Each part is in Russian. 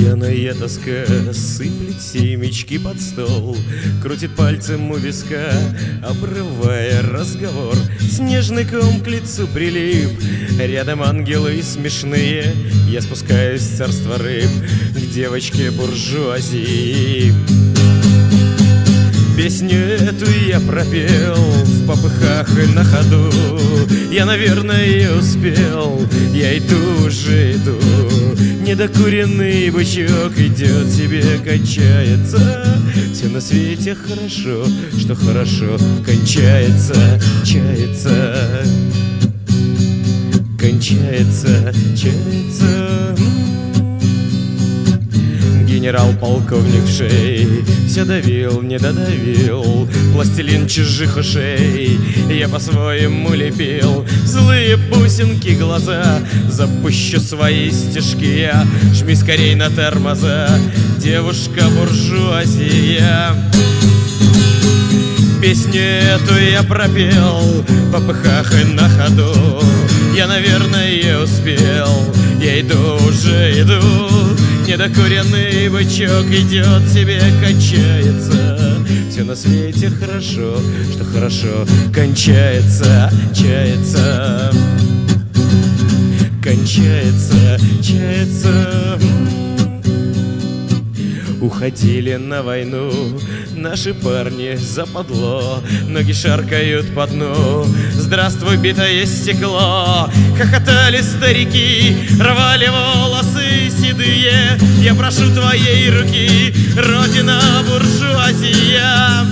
Пьяная тоска сыплет семечки под стол, крутит пальцем у виска, обрывая разговор. Снежный ком к лицу прилип, рядом ангелы смешные. Я спускаюсь в царство рыб к девочке буржуазии. Песню эту я пропел в попыхах и на ходу. Я, наверное, успел, я иду уже иду. Недокуренный бычок идет себе, качается. Все на свете хорошо, что хорошо кончается, чается, кончается, чается. Генерал-полковник в шее все давил, не додавил. Пластилин чужих ушей я по-своему лепил. Злые бусинки глаза, запущу свои стишки я. Жми скорей на тормоза, девушка-буржуазия. Песню эту я пропел в попыхах и на ходу. Я, наверное, успел, я иду уже иду. Недокуренный бычок идет себе, качается. Все на свете хорошо, что хорошо кончается, чается, кончается, чается. Уходили на войну наши парни западло, ноги шаркают по дну. Здравствуй, битое стекло. Хохотали старики, рвали волосы седые. Я прошу твоей руки, родина буржуазия.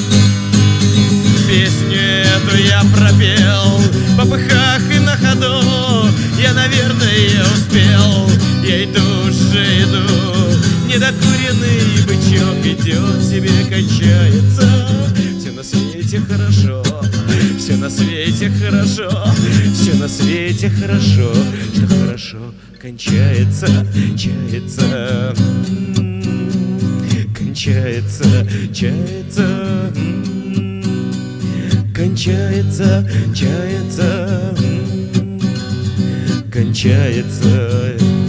Песню эту я пропел в попыхах и на ходу. Я, наверное, успел, я иду уже иду. Недокуренный бычок идет себе, качается. Все на свете хорошо, все на свете хорошо, все на свете хорошо, что хорошо кончается, чается, кончается, чается, кончается, чается, кончается.